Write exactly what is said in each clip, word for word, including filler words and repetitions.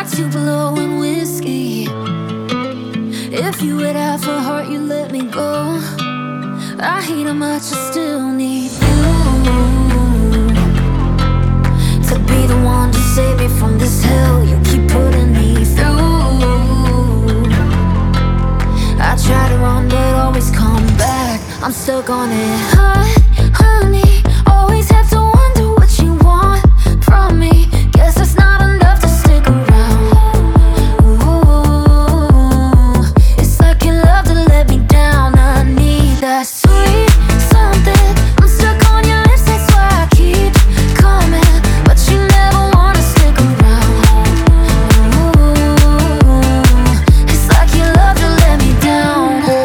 two below and whiskey. If you would have a heart, you let me go. I hate how much I still need you to be the one to save me from this hell you keep putting me through. I try to run but always come back. I'm stuck on it. Hot, honey, always have to wonder what you want from me. Guess that's not enough to stick around. Ooh, it's like you love to let me down. I need that sweet something. I'm stuck on your lips, that's why I keep coming, but you never wanna stick around. Ooh, it's like you love to let me down.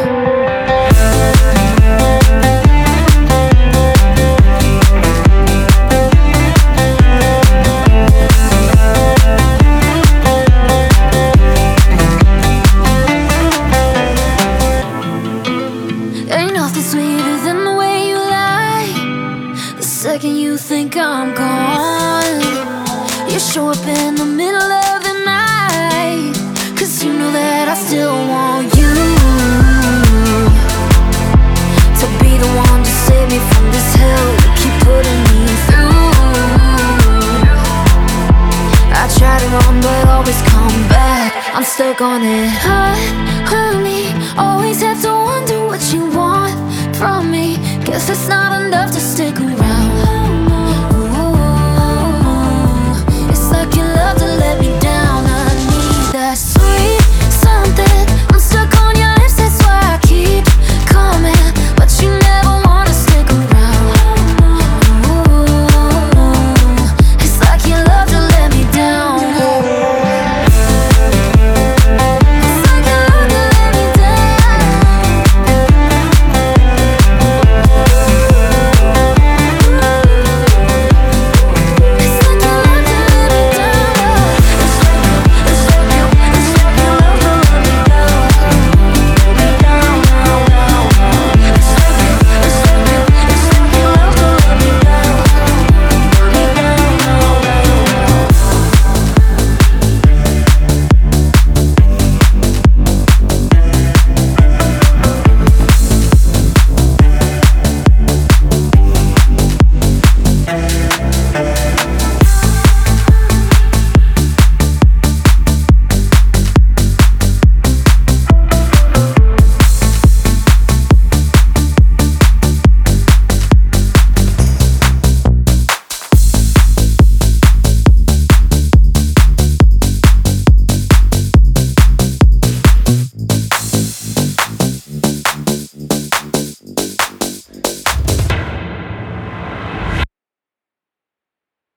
Ain't nothing sweeter than the way you lie. The second you think I'm gone, you show up in the middle of the night, 'cause you know that I still want you to be the one to save me from this hell you keep putting me through. I try to run but always come back. I'm stuck on it.